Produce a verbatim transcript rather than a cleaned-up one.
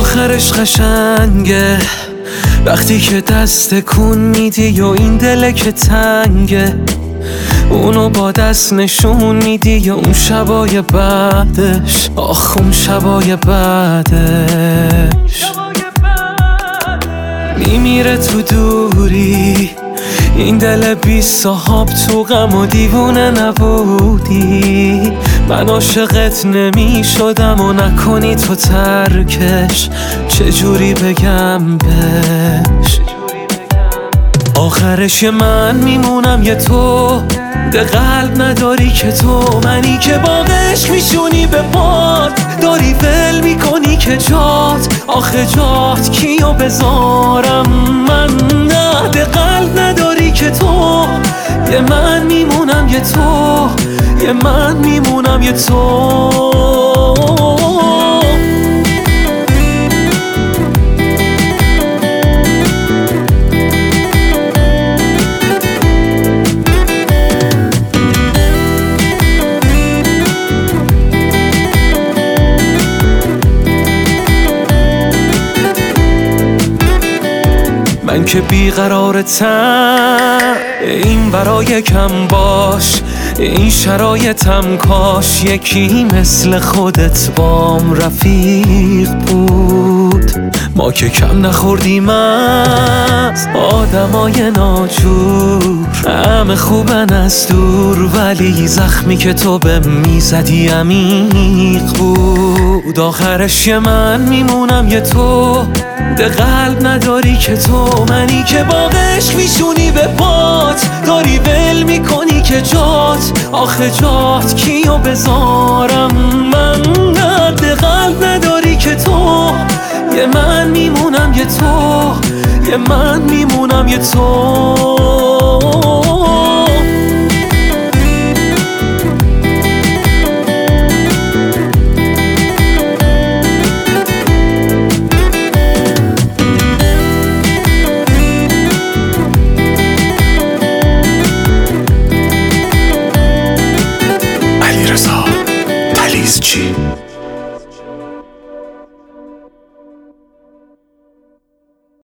آخرش قشنگه وقتی که دست کن میدی و این دله که تنگه، اونو با دست نشون میدی یا اون شبای بعدش، آخ اون شبای بعدش میمیره تو دوری. این دل بی صاحب تو غم و دیوونه نبودی، من عاشقت نمی شدم و نکنی تو ترکش، چجوری بگم بهش. آخرش یه من میمونم یه تو، ده قلب نداری که تو، منی که با عشق میشونی به باد، داری ول میکنی که جات، آخه جات کیو بذارم من، نه ده قلب نداری که تو، یه من میمونم یه تو، یه من میمونم یه تو. من که بیقرارتم این برای کم باش، این شرایطم کاش یکی مثل خودت بام رفیق بود. ما که کم نخوردیم از آدمای ناجور، همه خوبن از دور، ولی زخمی که تو به میزدی عمیق بود. آخرش یه من میمونم یه تو، ده قلب نداری که تو، منی که با عشق میشونی به پات، داری ول میکنی که جات، آخه جات کیو بذارم من، نه ده قلب نداری که تو، یه من میمونم یه تو، یه من میمونم یه تو.